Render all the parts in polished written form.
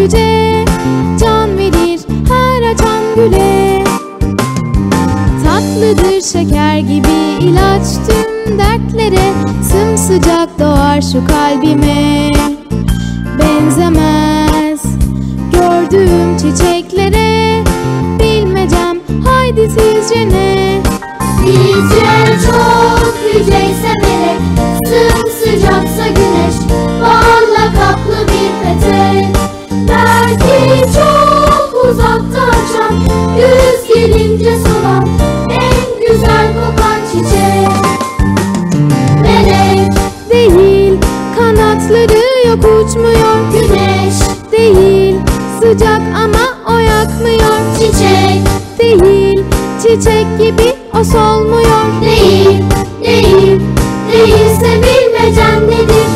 yüce, can verir her açan güle. Tatlıdır şeker gibi ilaç tüm dertlere, sımsıcak doğar şu kalbime. Benzemez gördüğüm çiçeklere, bilmecem haydi sizce ne? Bizce çok yüceyse melek, sımsıcaksa güneş, balla kaplı bir petek. Belki çok uzakta açan, güz gelince solan en güzel kokan çiçek. Melek Değil, kanatları yok uçmuyor. güneş Değil, sıcak ama o yakmıyor. çiçek Değil, çiçek gibi o solmuyor. değil, değil, değilse bilmecen nedir?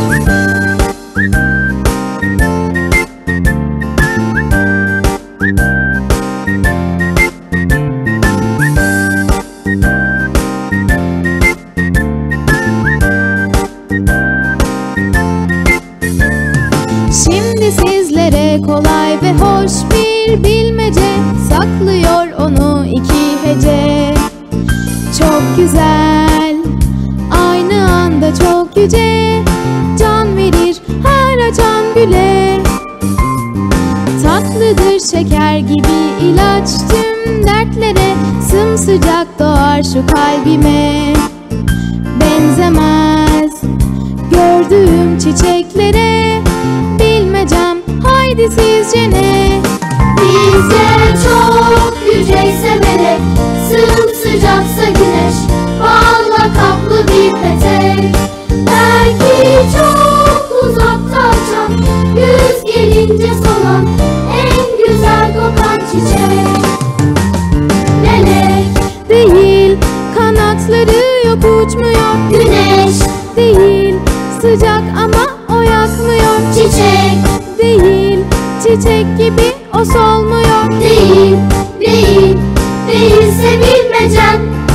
Şimdi sizlere kolay ve hoş bir bilmece, saklıyor onu iki hece. Çok güzel, aynı anda çok yüce, can verir her açan güle. Tatlıdır şeker gibi ilaç tüm dertlere, sımsıcak doğar şu kalbime. Benzemez gördüğüm çiçeklere, bilmecem haydi sizce ne? Bizce çok yüceyse melek, sımsıcaksa güneş, balla kaplı bir petek. Belki çok uzakta açan, güz gelince solan en güzel kokan çiçek. Melek Değil, kanatları yok uçmuyor. güneş Değil, sıcak ama o yakmıyor. çiçek Değil, çiçek gibi o solmuyor. değil, değil, değilse bilmecen.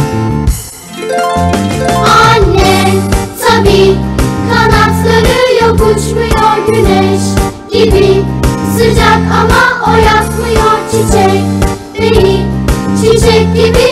Anne tabii, kanatları yok uçmuyor güneş gibi, sıcak ama o yakmıyor. Çiçek değil, çiçek gibi